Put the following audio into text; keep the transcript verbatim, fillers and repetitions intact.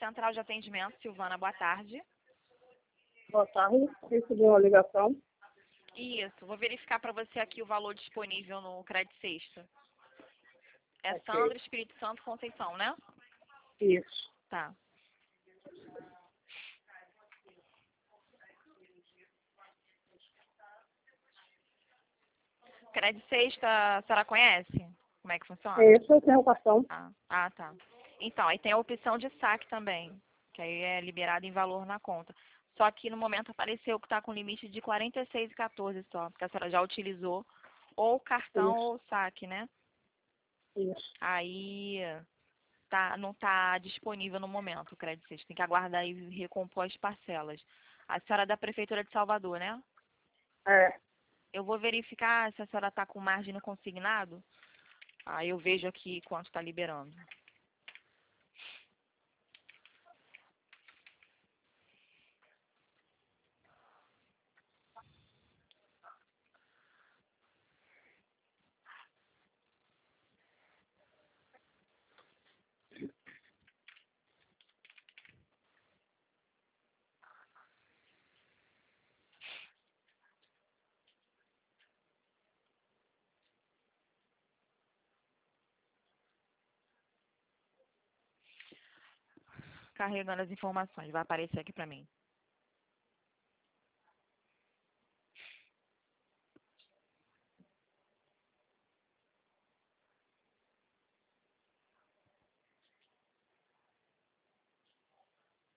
Central de Atendimento, Silvana, boa tarde. Boa tarde, recebi uma ligação. Isso, vou verificar para você aqui o valor disponível no Crédito Sexta. É Ok. Sandra, Espírito Santo, Conceição, né? Isso. Tá. Crédito Sexta, a senhora conhece? Como é que funciona? Isso, eu tenho o cartão. Ah, ah, tá. Então, aí tem a opção de saque também, que aí é liberado em valor na conta. Só que no momento apareceu que está com limite de quarenta e seis e quatorze só, porque a senhora já utilizou ou cartão Isso, ou saque, né? isso. Aí tá, não está disponível no momento o crédito Sexta. Tem que aguardar e recompor as parcelas. A senhora é da Prefeitura de Salvador, né? É, Eu vou verificar se a senhora está com margem no consignado. Aí eu vejo aqui quanto está liberando. Carregando as informações, vai aparecer aqui para mim.